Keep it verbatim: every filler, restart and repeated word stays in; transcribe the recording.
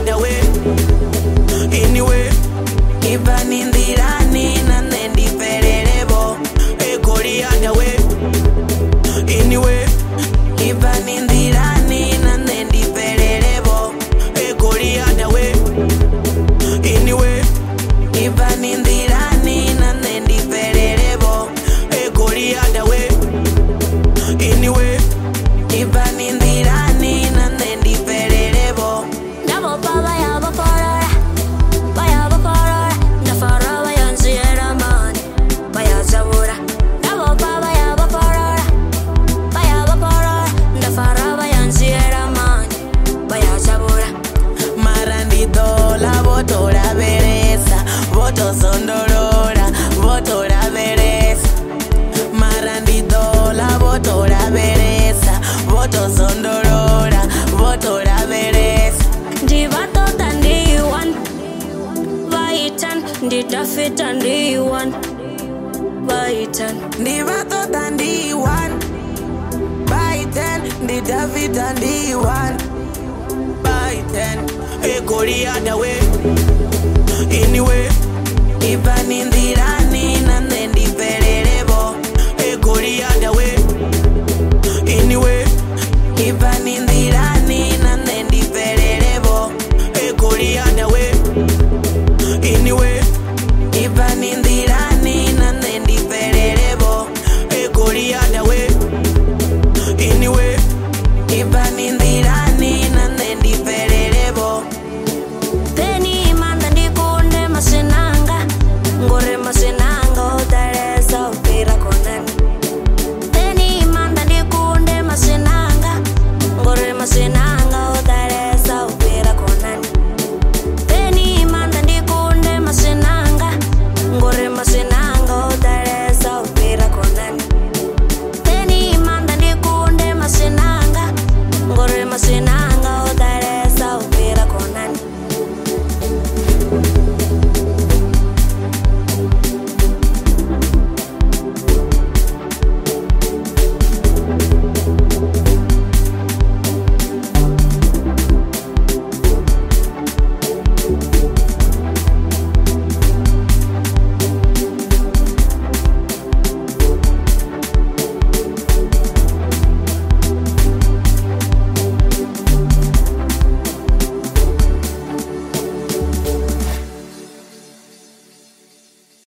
other way. Anyway, even in the running and then the ferrebo, a Korea the way. Anyway, even in the running and then the ferrebo, a Korea the way. Anyway, even in the running and then the ferrebo, a Korea the way. Anyway, even in the running and then the ferrebo. Double power, ya before. Vaya before, the fara vaya Sierra man. Vaya Zabura. Double power, ya before. Vaya before, the fara vaya Sierra man. Vaya Zabura. Marandito la voto la veresa, voto sondorora, voto la veresa. Marandito la voto la veresa, voto sondorora, voto la veresa. Divato tandi one. Vaitan, di tafit tandi one. Vaitan. Divato tandi one. Biden, the David and the one. Biden, a Korea the way. Anyway, even in the running and then the